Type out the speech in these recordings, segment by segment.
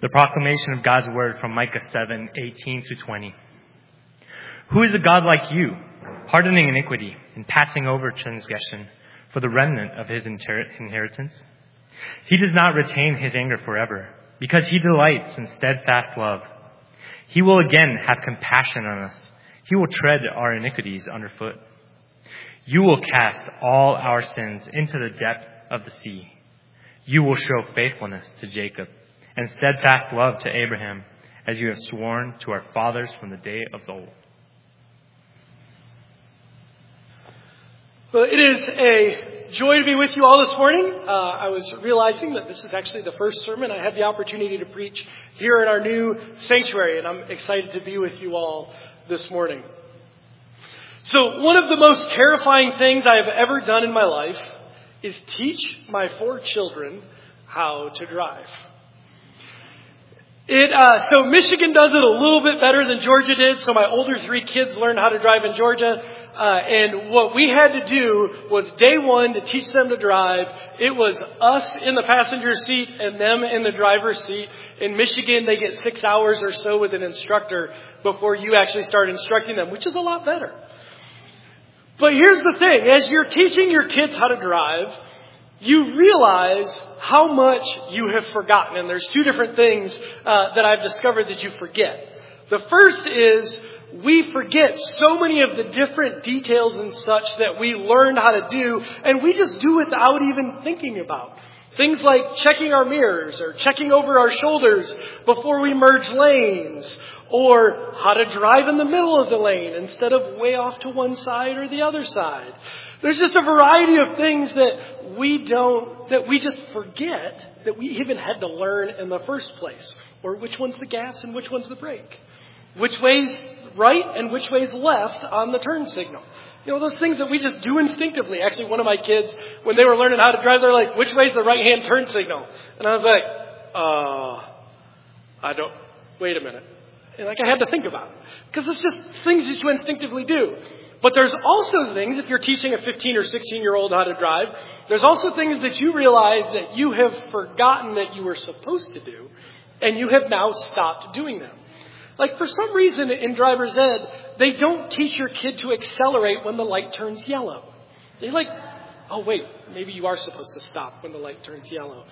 The proclamation of God's word from Micah 7:18-20. Who is a God like you, pardoning iniquity and passing over transgression for the remnant of his inheritance? He does not retain his anger forever, because he delights in steadfast love. He will again have compassion on us. He will tread our iniquities underfoot. You will cast all our sins into the depth of the sea. You will show faithfulness to Jacob and steadfast love to Abraham, as you have sworn to our fathers from the day of old. Well, it is a joy to be with you all this morning. I was realizing that this is actually the first sermon I had the opportunity to preach here in our new sanctuary, and I'm excited to be with you all this morning. So one of the most terrifying things I have ever done in my life is teach my 4 children how to drive. So Michigan does it a little bit better than Georgia did. So my older 3 kids learned how to drive in Georgia. And what we had to do was day one to teach them to drive. It was us in the passenger seat and them in the driver's seat. In Michigan, they get 6 hours or so with an instructor before you actually start instructing them, which is a lot better. But here's the thing. As you're teaching your kids how to drive, you realize how much you have forgotten. And there's 2 different things that I've discovered that you forget. The first is we forget so many of the different details and such that we learned how to do, and we just do without even thinking about. Things like checking our mirrors or checking over our shoulders before we merge lanes, or how to drive in the middle of the lane instead of way off to one side or the other side. There's just a variety of things that we just forget that we even had to learn in the first place. Or which one's the gas and which one's the brake. Which way's right and which way's left on the turn signal. You know, those things that we just do instinctively. Actually, one of my kids, when they were learning how to drive, they're like, which way's the right-hand turn signal? And I was like, wait a minute. And I had to think about it. Because it's just things that you instinctively do. But there's also things, if you're teaching a 15 or 16-year-old how to drive, there's also things that you realize that you have forgotten that you were supposed to do, and you have now stopped doing them. Like, for some reason in driver's ed, they don't teach your kid to accelerate when the light turns yellow. They maybe you are supposed to stop when the light turns yellow.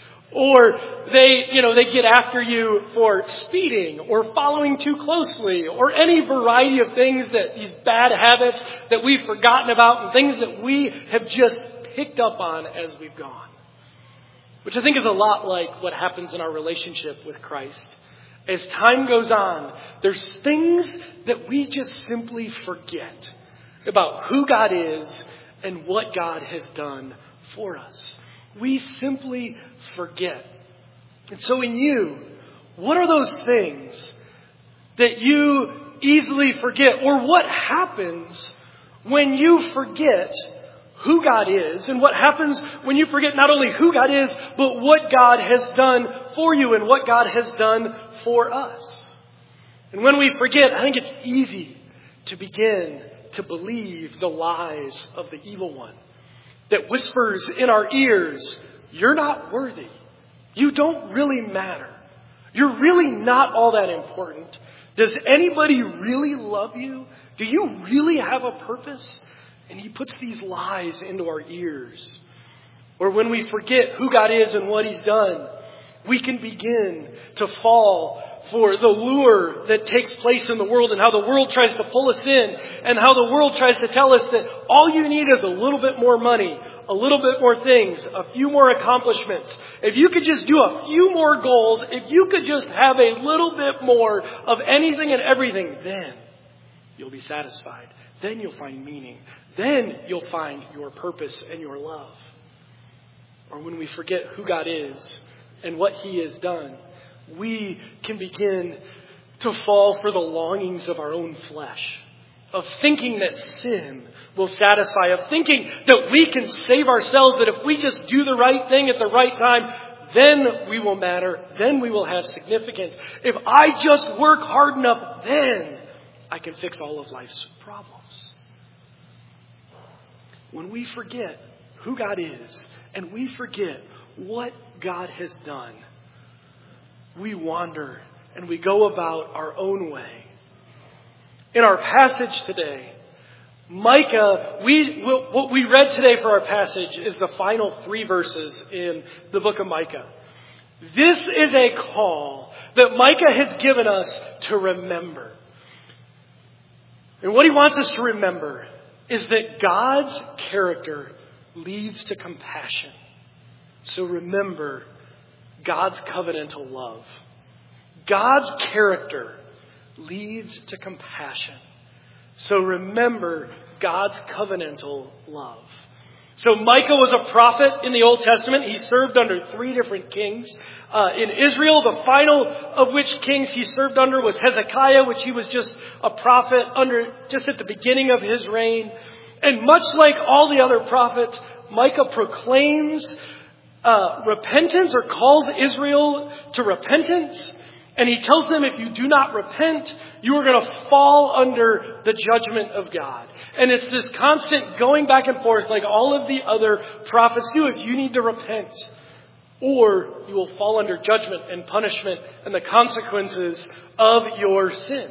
Or they get after you for speeding or following too closely or any variety of things these bad habits that we've forgotten about and things that we have just picked up on as we've gone. Which I think is a lot like what happens in our relationship with Christ. As time goes on, there's things that we just simply forget about who God is and what God has done for us. We simply forget. And so in you, what are those things that you easily forget? Or what happens when you forget who God is? And what happens when you forget not only who God is, but what God has done for you and what God has done for us? And when we forget, I think it's easy to begin to believe the lies of the evil one that whispers in our ears, you're not worthy. You don't really matter. You're really not all that important. Does anybody really love you? Do you really have a purpose? And he puts these lies into our ears. Or when we forget who God is and what he's done, we can begin to fall for the lure that takes place in the world and how the world tries to pull us in and how the world tries to tell us that all you need is a little bit more money, a little bit more things, a few more accomplishments. If you could just do a few more goals, if you could just have a little bit more of anything and everything, then you'll be satisfied. Then you'll find meaning. Then you'll find your purpose and your love. Or when we forget who God is and what he has done, we can begin to fall for the longings of our own flesh, of thinking that sin will satisfy, of thinking that we can save ourselves, that if we just do the right thing at the right time, then we will matter, then we will have significance. If I just work hard enough, then I can fix all of life's problems. When we forget who God is and we forget what God has done, we wander and we go about our own way. In our passage today, Micah, what we read today for our passage is the final 3 verses in the book of Micah. This is a call that Micah has given us to remember. And what he wants us to remember is that God's character leads to compassion. So remember God's covenantal love. God's character leads to compassion. So remember God's covenantal love. So Micah was a prophet in the Old Testament. He served under 3 different kings. In Israel, the final of which kings he served under was Hezekiah, which he was just a prophet under just at the beginning of his reign. And much like all the other prophets, Micah proclaims repentance or calls Israel to repentance. And he tells them, if you do not repent, you are going to fall under the judgment of God. And it's this constant going back and forth like all of the other prophets do, is you need to repent, or you will fall under judgment and punishment and the consequences of your sin.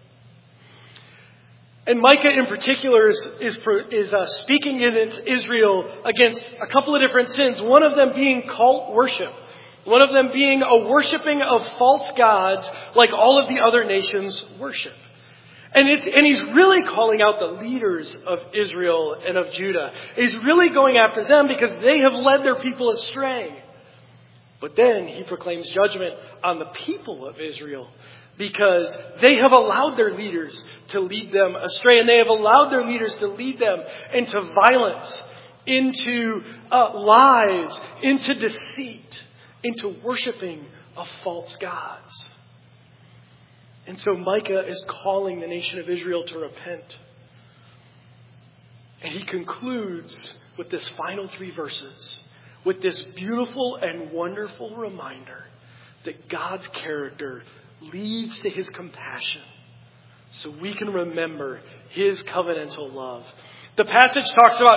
And Micah in particular is speaking against Israel against a couple of different sins, one of them being cult worship. One of them being a worshiping of false gods like all of the other nations worship. And he's really calling out the leaders of Israel and of Judah. He's really going after them because they have led their people astray. But then he proclaims judgment on the people of Israel because they have allowed their leaders to lead them astray. And they have allowed their leaders to lead them into violence, into lies, into deceit, into worshiping of false gods. And so Micah is calling the nation of Israel to repent. And he concludes with this final 3 verses, with this beautiful and wonderful reminder that God's character leads to his compassion, so we can remember his covenantal love. The passage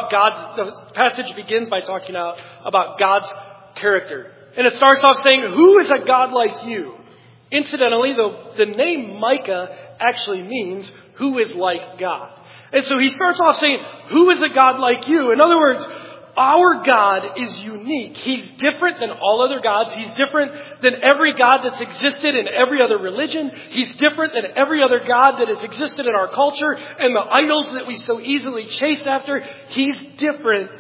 begins by talking about God's character. And it starts off saying, who is a God like you? Incidentally, the name Micah actually means who is like God. And so he starts off saying, who is a God like you? In other words, our God is unique. He's different than all other gods. He's different than every God that's existed in every other religion. He's different than every other God that has existed in our culture and the idols that we so easily chase after. He's different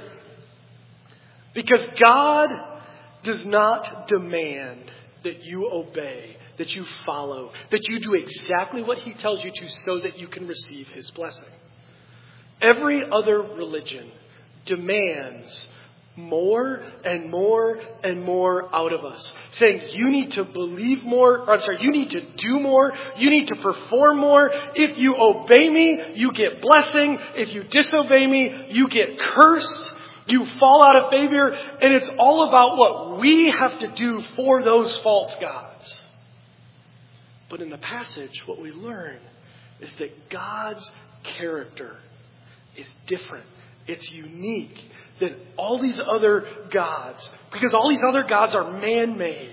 because God does not demand that you obey, that you follow, that you do exactly what he tells you to so that you can receive his blessing. Every other religion demands more and more and more out of us, saying you need to believe more, you need to do more, you need to perform more. If you obey me, you get blessing. If you disobey me, you get cursed. You fall out of favor, and it's all about what we have to do for those false gods. But in the passage, what we learn is that God's character is different. It's unique than all these other gods, because all these other gods are man-made.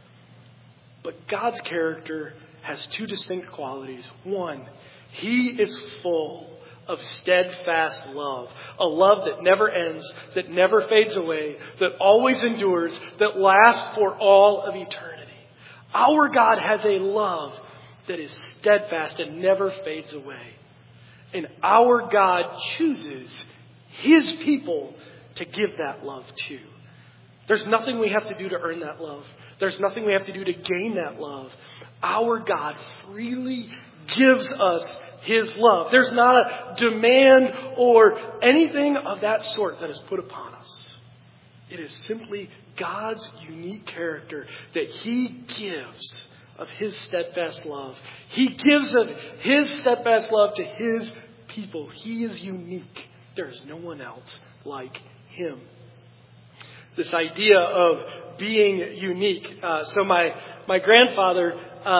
But God's character has 2 distinct qualities. One, he is full of steadfast love, a love that never ends, that never fades away, that always endures, that lasts for all of eternity. Our God has a love that is steadfast and never fades away. And our God chooses his people to give that love to. There's nothing we have to do to earn that love. There's nothing we have to do to gain that love. Our God freely gives us his love. There's not a demand or anything of that sort that is put upon us. It is simply God's unique character that he gives of his steadfast love. He gives of his steadfast love to his people. He is unique. There is no one else like him. This idea of being unique. So my grandfather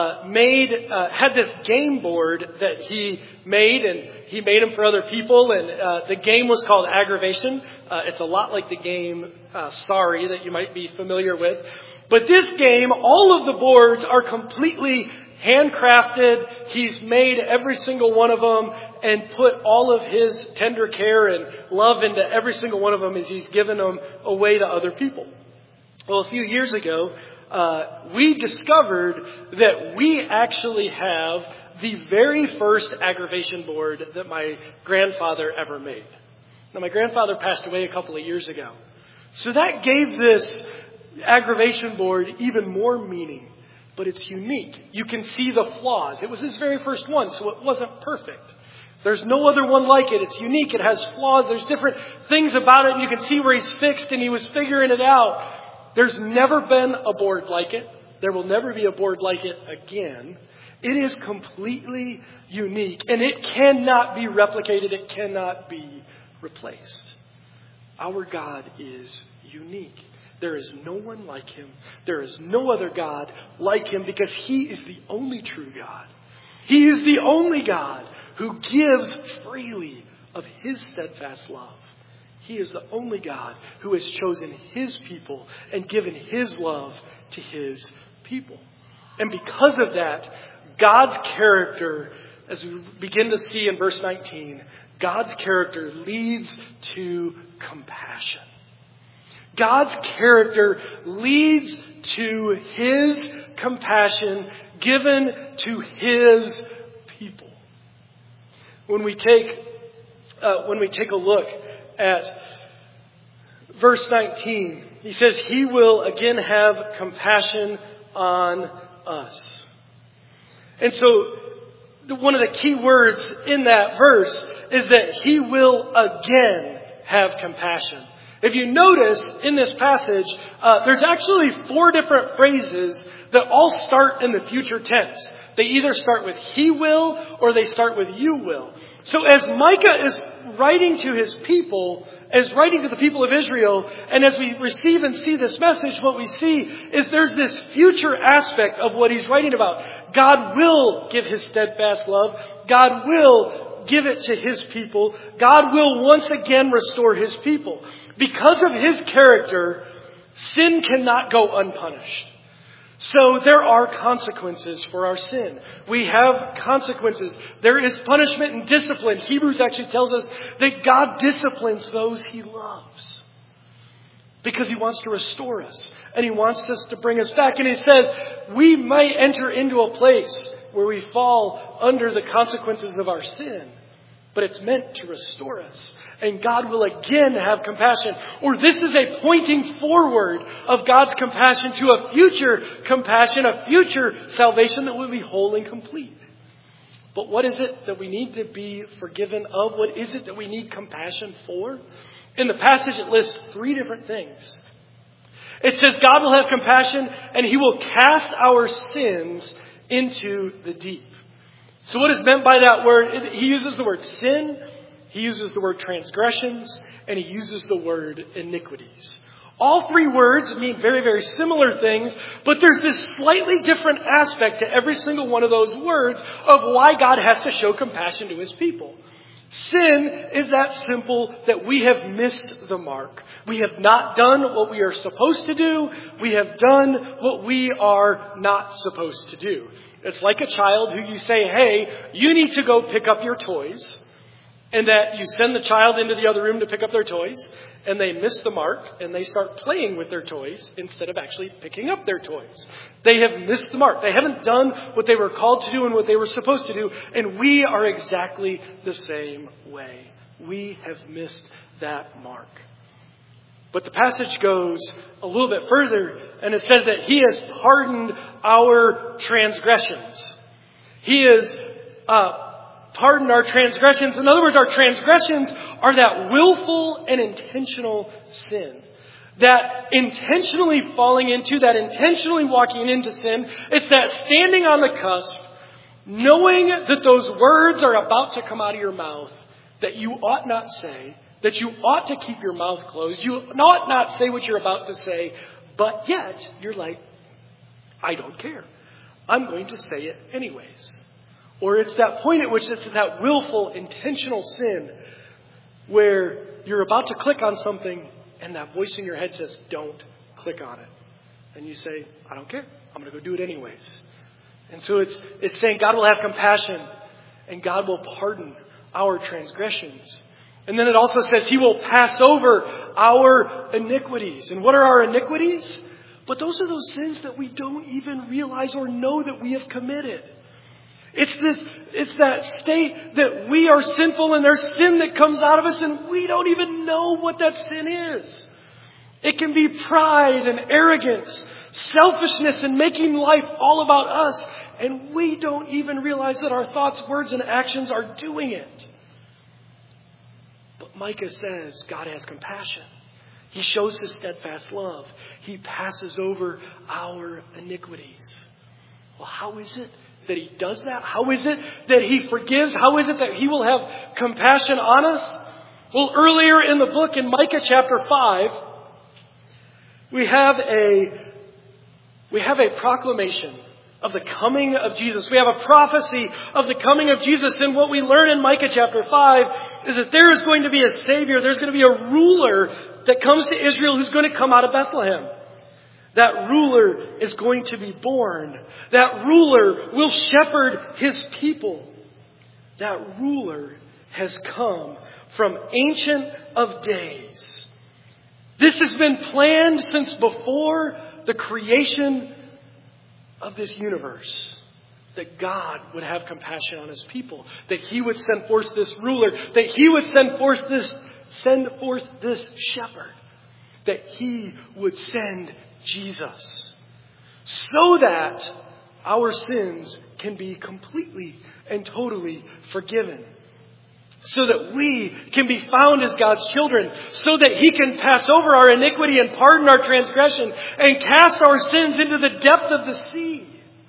had this game board that he made, and he made them for other people, and the game was called Aggravation. It's a lot like the game Sorry that you might be familiar with. But this game, all of the boards are completely handcrafted. He's made every single one of them and put all of his tender care and love into every single one of them as he's given them away to other people. Well, a few years ago, we discovered that we actually have the very first aggravation board that my grandfather ever made. Now, my grandfather passed away a couple of years ago. So that gave this aggravation board even more meaning. But it's unique. You can see the flaws. It was his very first one, so it wasn't perfect. There's no other one like it. It's unique. It has flaws. There's different things about it. You can see where he's fixed and he was figuring it out. There's never been a board like it. There will never be a board like it again. It is completely unique, and it cannot be replicated. It cannot be replaced. Our God is unique. There is no one like him. There is no other God like him because he is the only true God. He is the only God who gives freely of his steadfast love. He is the only God who has chosen his people and given his love to his people. And because of that, God's character, as we begin to see in verse 19, God's character leads to compassion. God's character leads to his compassion given to his people. When we take a look at verse 19, he says, he will again have compassion on us. And so one of the key words in that verse is that he will again have compassion. If you notice in this passage, there's actually 4 different phrases that all start in the future tense. They either start with he will or they start with you will. So as Micah is writing to his people, as writing to the people of Israel, and as we receive and see this message, what we see is there's this future aspect of what he's writing about. God will give his steadfast love. God will give it to his people. God will once again restore his people. Because of his character, sin cannot go unpunished. So there are consequences for our sin. We have consequences. There is punishment and discipline. Hebrews actually tells us that God disciplines those he loves. Because he wants to restore us. And he wants us to bring us back. And he says we might enter into a place where we fall under the consequences of our sin. But it's meant to restore us. And God will again have compassion. Or this is a pointing forward of God's compassion to a future compassion, a future salvation that will be whole and complete. But what is it that we need to be forgiven of? What is it that we need compassion for? In the passage it lists 3 different things. It says God will have compassion and he will cast our sins into the deep. So what is meant by that word? He uses the word sin, he uses the word transgressions, and he uses the word iniquities. All 3 words mean very, very similar things, but there's this slightly different aspect to every single one of those words of why God has to show compassion to his people. Sin is that simple that we have missed the mark. We have not done what we are supposed to do. We have done what we are not supposed to do. It's like a child who you say, hey, you need to go pick up your toys. And that you send the child into the other room to pick up their toys. And they miss the mark and they start playing with their toys instead of actually picking up their toys. They have missed the mark. They haven't done what they were called to do and what they were supposed to do. And we are exactly the same way. We have missed that mark. But the passage goes a little bit further and it says that he has pardoned our transgressions. He has pardoned our transgressions. In other words, our transgressions are that willful and intentional sin. That intentionally falling into, that intentionally walking into sin. It's that standing on the cusp, knowing that those words are about to come out of your mouth that you ought not say, that you ought to keep your mouth closed. You ought not say what you're about to say, but yet you're like, I don't care. I'm going to say it anyways. Or it's that point at which it's that willful, intentional sin where you're about to click on something and that voice in your head says, don't click on it. And you say, I don't care. I'm going to go do it anyways. And so it's saying God will have compassion and God will pardon our transgressions. And then it also says He will pass over our iniquities. And what are our iniquities? But those are those sins that we don't even realize or know that we have committed. It's that state that we are sinful and there's sin that comes out of us and we don't even know what that sin is. It can be pride and arrogance, selfishness and making life all about us. And we don't even realize that our thoughts, words, and actions are doing it. But Micah says God has compassion. He shows His steadfast love. He passes over our iniquities. Well, how is it that He does that? How is it that He forgives? How is it that He will have compassion on us? Well, earlier in the book, in Micah chapter 5, we have a proclamation of the coming of Jesus. We have a prophecy of the coming of Jesus. And what we learn in Micah chapter 5 is that there is going to be a Savior. There's going to be a ruler that comes to Israel who's going to come out of Bethlehem. That ruler is going to be born. That ruler will shepherd His people. That ruler has come from Ancient of Days. This has been planned since before the creation of this universe. That God would have compassion on His people. That He would send forth this ruler. That He would send forth this shepherd. That He would send Jesus. So that our sins can be completely and totally forgiven. So that we can be found as God's children. So that He can pass over our iniquity and pardon our transgression and cast our sins into the depth of the sea.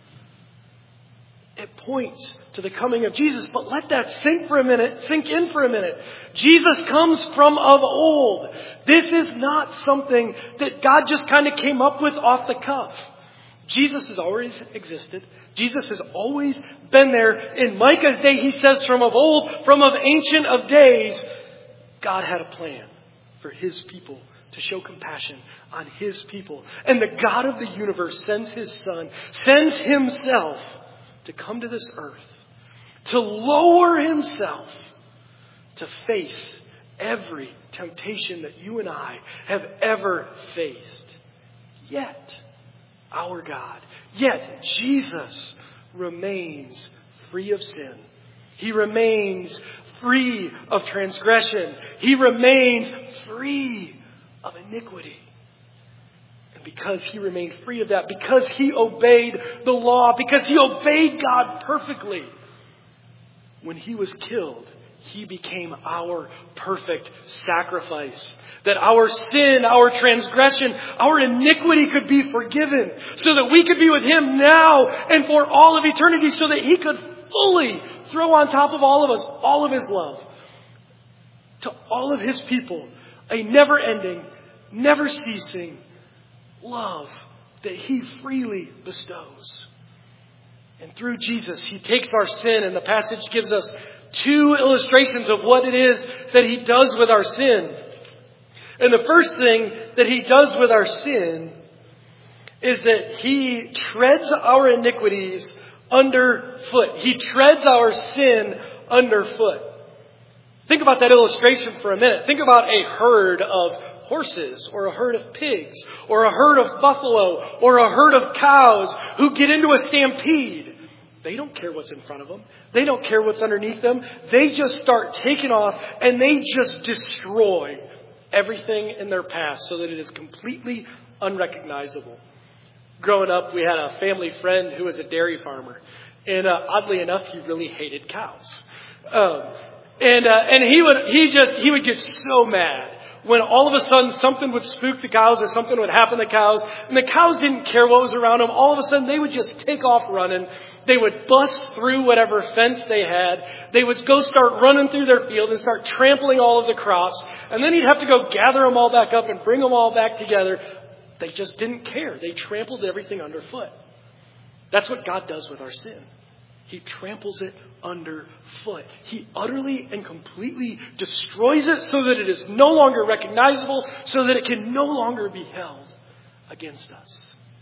It points to the coming of Jesus. But let that sink in for a minute. Jesus comes from of old. This is not something that God just kind of came up with off the cuff. Jesus has always existed. Jesus has always been there. In Micah's day, he says from of old, from of Ancient of Days, God had a plan for His people to show compassion on His people. And the God of the universe sends His Son, sends Himself to come to this earth, to lower Himself, to face every temptation that you and I have ever faced. Yet, our God, yet Jesus remains free of sin. He remains free of transgression. He remains free of iniquity. And because He remained free of that, because He obeyed the law, because He obeyed God perfectly, when He was killed, He became our perfect sacrifice. That our sin, our transgression, our iniquity could be forgiven. So that we could be with Him now and for all of eternity. So that He could fully throw on top of all of us, all of His love. To all of His people, a never-ending, never-ceasing love that He freely bestows. And through Jesus, He takes our sin, and the passage gives us two illustrations of what it is that He does with our sin. And the first thing that He does with our sin is that He treads our iniquities underfoot. He treads our sin underfoot. Think about that illustration for a minute. Think about a herd of horses or a herd of pigs or a herd of buffalo or a herd of cows who get into a stampede. They don't care what's in front of them. They don't care what's underneath them. They just start taking off and they just destroy everything in their path so that it is completely unrecognizable. Growing up, we had a family friend who was a dairy farmer. And oddly enough, he really hated cows. And he would get so mad when all of a sudden something would spook the cows or something would happen to the cows. And the cows didn't care what was around them. All of a sudden they would just take off running. They would bust through whatever fence they had. They would go start running through their field and start trampling all of the crops. And then he'd have to go gather them all back up and bring them all back together. They just didn't care. They trampled everything underfoot. That's what God does with our sin. He tramples it underfoot. He utterly and completely destroys it so that it is no longer recognizable, so that it can no longer be held against us.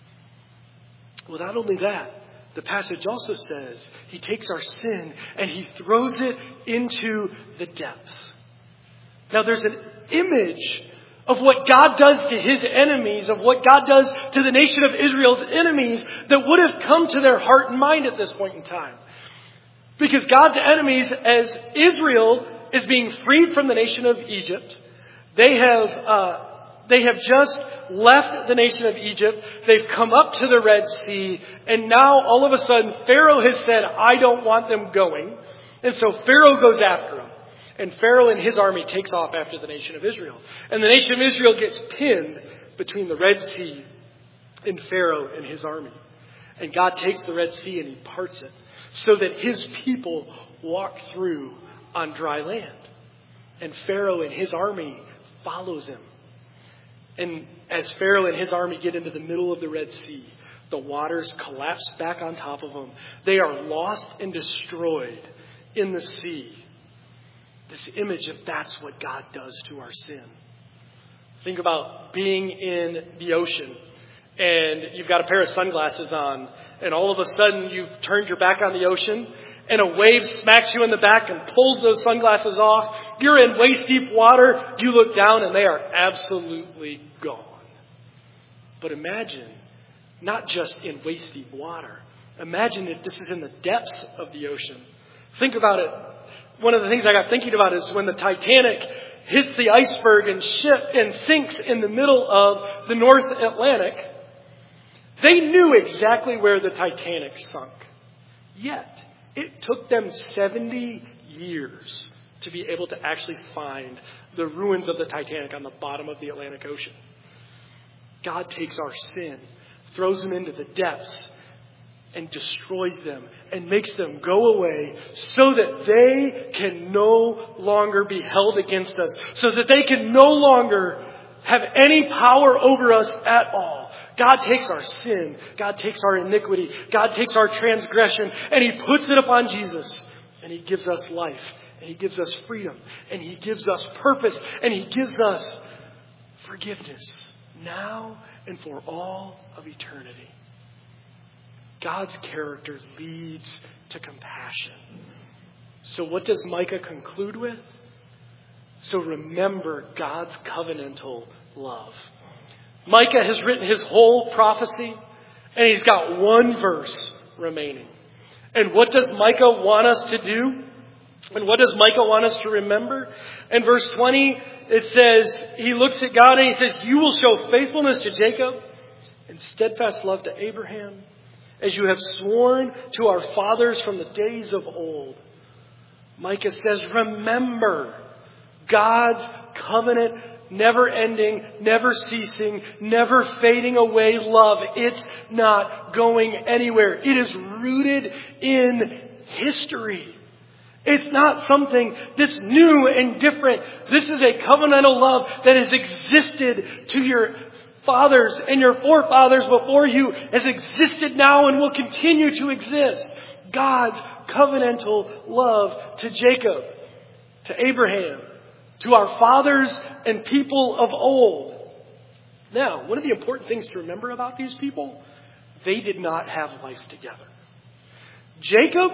Well, not only that, the passage also says he takes our sin and he throws it into the depths. Now there's an image of what God does to his enemies, of what God does to the nation of Israel's enemies that would have come to their heart and mind at this point in time. Because God's enemies, as Israel is being freed from the nation of Egypt, they have just left the nation of Egypt. They've come up to the Red Sea. And now all of a sudden Pharaoh has said, I don't want them going. And so Pharaoh goes after them. And Pharaoh and his army takes off after the nation of Israel. And the nation of Israel gets pinned between the Red Sea and Pharaoh and his army. And God takes the Red Sea and he parts it so that his people walk through on dry land. And Pharaoh and his army follows him. And as Pharaoh and his army get into the middle of the Red Sea, the waters collapse back on top of them. They are lost and destroyed in the sea. This image of that's what God does to our sin. Think about being in the ocean and you've got a pair of sunglasses on and all of a sudden you've turned your back on the ocean and a wave smacks you in the back and pulls those sunglasses off. You're in waist deep water. You look down and they are absolutely gone. But imagine not just in waist deep water. Imagine if this is in the depths of the ocean. Think about it. One of the things I got thinking about is when the Titanic hits the iceberg and sinks in the middle of the North Atlantic, they knew exactly where the Titanic sunk. Yet, it took them 70 years to be able to actually find the ruins of the Titanic on the bottom of the Atlantic Ocean. God takes our sin, throws them into the depths, and destroys them and makes them go away so that they can no longer be held against us, so that they can no longer have any power over us at all. God takes our sin, God takes our iniquity, God takes our transgression, and he puts it upon Jesus. And he gives us life, and he gives us freedom, and he gives us purpose, and he gives us forgiveness now and for all of eternity. God's character leads to compassion. So what does Micah conclude with? So remember God's covenantal love. Micah has written his whole prophecy, and he's got one verse remaining. And what does Micah want us to do? And what does Micah want us to remember? In verse 20, it says, he looks at God and he says, you will show faithfulness to Jacob and steadfast love to Abraham, as you have sworn to our fathers from the days of old. Micah says, remember God's covenant, never ending, never ceasing, never fading away love. It's not going anywhere. It is rooted in history. It's not something that's new and different. This is a covenantal love that has existed to your fathers and your forefathers before you, has existed now and will continue to exist. God's covenantal love to Jacob, to Abraham, to our fathers and people of old. Now, one of the important things to remember about these people, they did not have life together. Jacob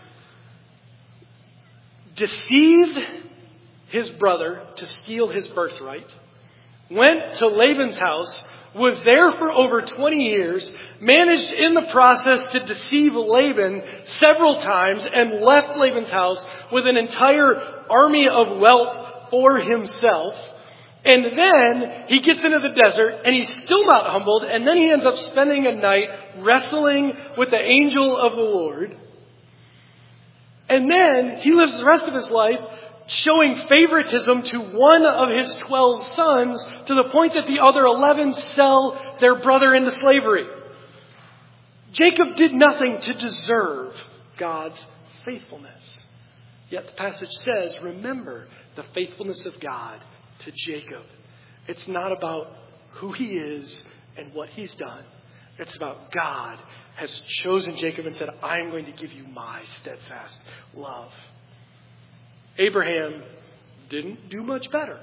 deceived his brother to steal his birthright, went to Laban's house, was there for over 20 years, managed in the process to deceive Laban several times, and left Laban's house with an entire army of wealth for himself. And then he gets into the desert and he's still not humbled. And then he ends up spending a night wrestling with the angel of the Lord. And then he lives the rest of his life showing favoritism to one of his 12 sons to the point that the other 11 sell their brother into slavery. Jacob did nothing to deserve God's faithfulness. Yet the passage says, remember the faithfulness of God to Jacob. It's not about who he is and what he's done. It's about God has chosen Jacob and said, I'm going to give you my steadfast love. Abraham didn't do much better.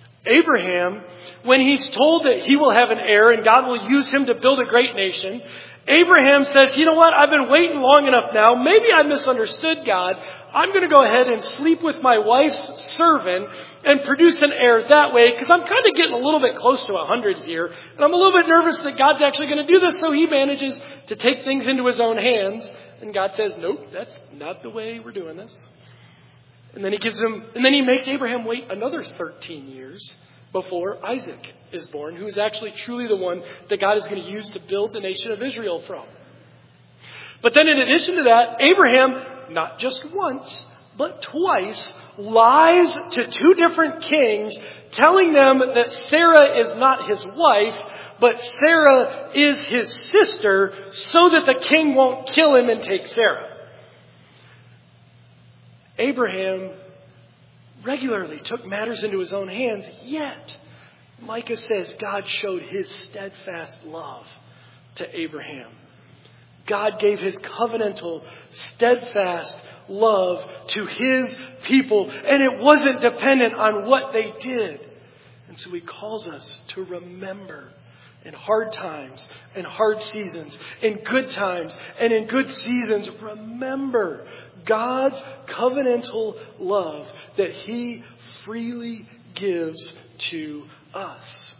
Abraham, when he's told that he will have an heir and God will use him to build a great nation, Abraham says, you know what? I've been waiting long enough now. Maybe I misunderstood God. I'm going to go ahead and sleep with my wife's servant and produce an heir that way, because I'm kind of getting a little bit close to 100 here. And I'm a little bit nervous that God's actually going to do this. So he manages to take things into his own hands. And God says, nope, that's not the way we're doing this. And then he makes Abraham wait another 13 years before Isaac is born, who is actually truly the one that God is going to use to build the nation of Israel from. But then in addition to that, Abraham, not just once, but twice, lies to two different kings, telling them that Sarah is not his wife, but Sarah is his sister, so that the king won't kill him and take Sarah. Abraham regularly took matters into his own hands, yet Micah says God showed his steadfast love to Abraham. God gave his covenantal, steadfast love to his people, and it wasn't dependent on what they did. And so he calls us to remember in hard times and hard seasons, in good times and in good seasons, remember God's covenantal love that he freely gives to us.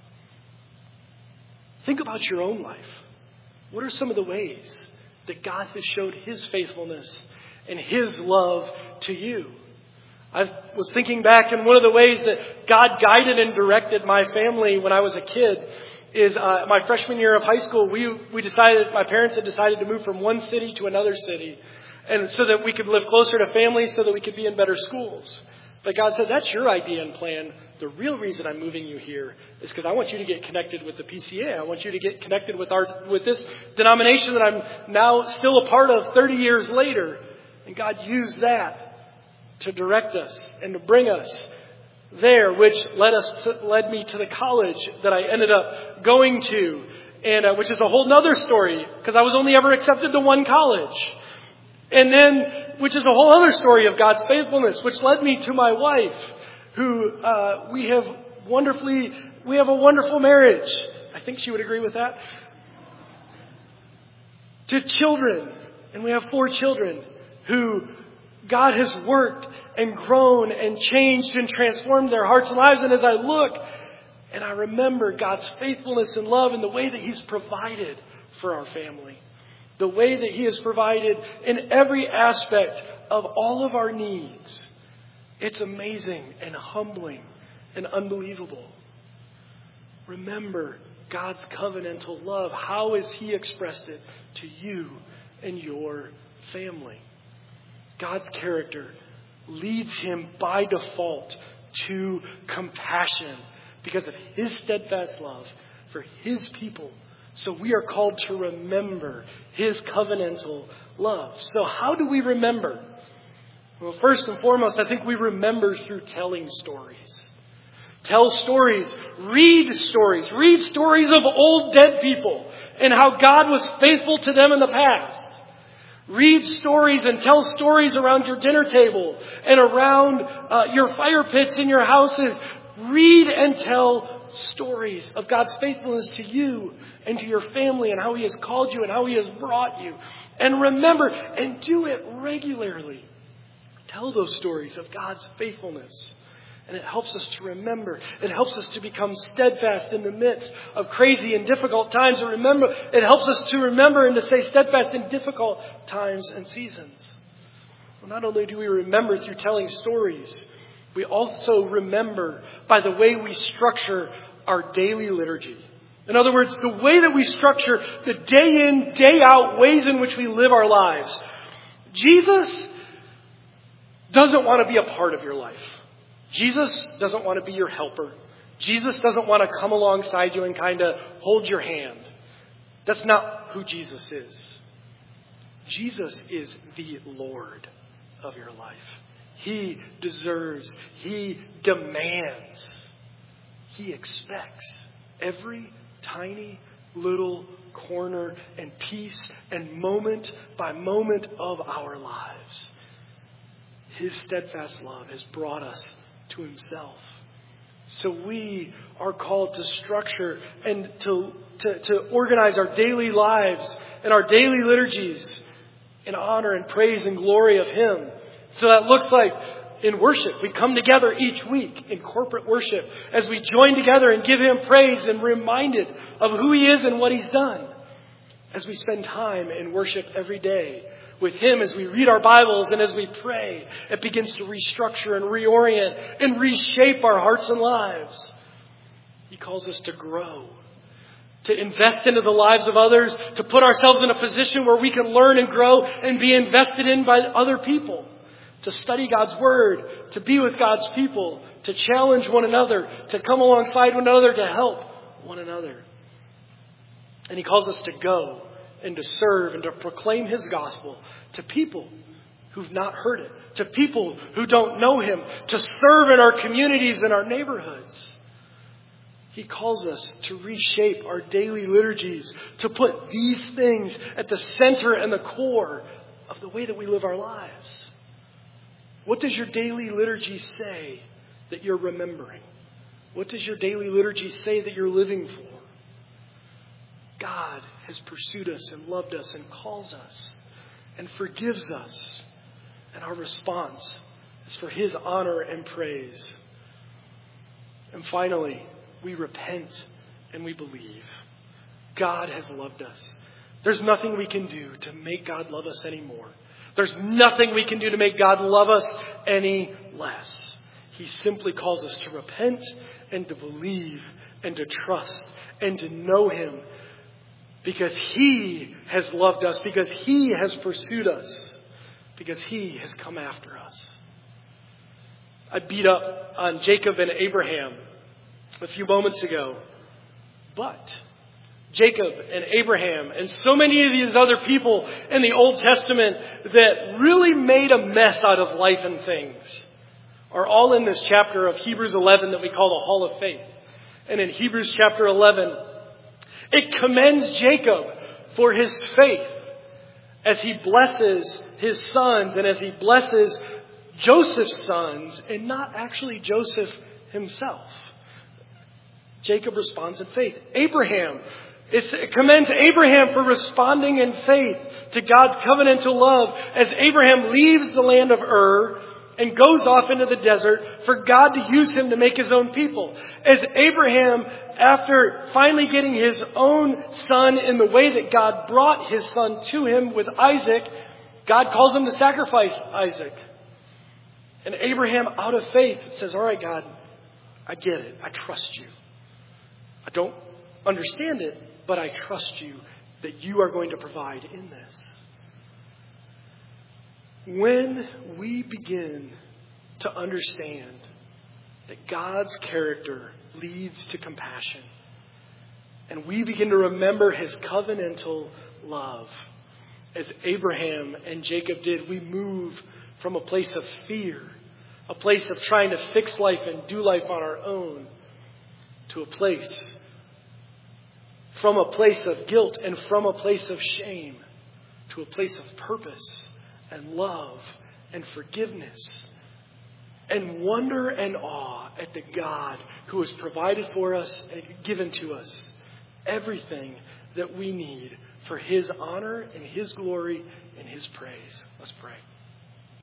Think about your own life. What are some of the ways that God has showed his faithfulness and his love to you? I was thinking back, and one of the ways that God guided and directed my family when I was a kid is my freshman year of high school. My parents had decided to move from one city to another city, and so that we could live closer to family, so that we could be in better schools. But God said, that's your idea and plan. The real reason I'm moving you here is because I want you to get connected with the PCA. I want you to get connected with this denomination that I'm now still a part of 30 years later. And God used that to direct us and to bring us there, which led me to the college that I ended up going to, and which is a whole nother story, because I was only ever accepted to one college. And then, which is a whole other story of God's faithfulness, which led me to my wife, who we have a wonderful marriage. I think she would agree with that. To children, and we have 4 children who God has worked and grown and changed and transformed their hearts and lives. And as I look and I remember God's faithfulness and love and the way that he's provided for our family, the way that he has provided in every aspect of all of our needs, it's amazing and humbling and unbelievable. Remember God's covenantal love. How has he expressed it to you and your family? God's character leads him by default to compassion because of his steadfast love for his people. So we are called to remember his covenantal love. So how do we remember? Well, first and foremost, I think we remember through telling stories. Tell stories. Read stories. Read stories of old dead people and how God was faithful to them in the past. Read stories and tell stories around your dinner table and around your fire pits in your houses. Read and tell stories of God's faithfulness to you and to your family and how he has called you and how he has brought you. And remember, and do it regularly. Tell those stories of God's faithfulness. And it helps us to remember. It helps us to become steadfast in the midst of crazy and difficult times. And remember, it helps us to remember and to stay steadfast in difficult times and seasons. Well, not only do we remember through telling stories, we also remember by the way we structure our daily liturgy. In other words, the way that we structure the day in, day out ways in which we live our lives. Jesus doesn't want to be a part of your life. Jesus doesn't want to be your helper. Jesus doesn't want to come alongside you and kind of hold your hand. That's not who Jesus is. Jesus is the Lord of your life. He deserves, he demands, he expects every tiny little corner and piece and moment by moment of our lives. His steadfast love has brought us to himself. So we are called to structure and to organize our daily lives and our daily liturgies in honor and praise and glory of Him. So that looks like in worship, we come together each week in corporate worship as we join together and give Him praise and reminded of who He is and what He's done. As we spend time in worship every day with Him, as we read our Bibles and as we pray, it begins to restructure and reorient and reshape our hearts and lives. He calls us to grow, to invest into the lives of others, to put ourselves in a position where we can learn and grow and be invested in by other people, to study God's Word, to be with God's people, to challenge one another, to come alongside one another, to help one another. And He calls us to go and to serve and to proclaim His gospel to people who've not heard it, to people who don't know Him, to serve in our communities and our neighborhoods. He calls us to reshape our daily liturgies, to put these things at the center and the core of the way that we live our lives. What does your daily liturgy say that you're remembering? What does your daily liturgy say that you're living for? God has pursued us and loved us and calls us and forgives us. And our response is for His honor and praise. And finally, we repent and we believe. God has loved us. There's nothing we can do to make God love us anymore. There's nothing we can do to make God love us any less. He simply calls us to repent and to believe and to trust and to know Him because He has loved us, because He has pursued us, because He has come after us. I beat up on Jacob and Abraham a few moments ago, but Jacob and Abraham and so many of these other people in the Old Testament that really made a mess out of life and things are all in this chapter of Hebrews 11 that we call the Hall of Faith. And in Hebrews chapter 11, it commends Jacob for his faith as he blesses his sons and as he blesses Joseph's sons and not actually Joseph himself. Jacob responds in faith. It commends Abraham for responding in faith to God's covenantal love as Abraham leaves the land of Ur and goes off into the desert for God to use him to make His own people. As Abraham, after finally getting his own son in the way that God brought his son to him with Isaac, God calls him to sacrifice Isaac. And Abraham, out of faith, says, all right, God, I get it. I trust you. I don't understand it, but I trust you that you are going to provide in this. When we begin to understand that God's character leads to compassion, and we begin to remember His covenantal love, as Abraham and Jacob did, we move from a place of fear, a place of trying to fix life and do life on our own, to a place, from a place of guilt and from a place of shame, to a place of purpose and love and forgiveness and wonder and awe at the God who has provided for us and given to us everything that we need for His honor and His glory and His praise. Let's pray.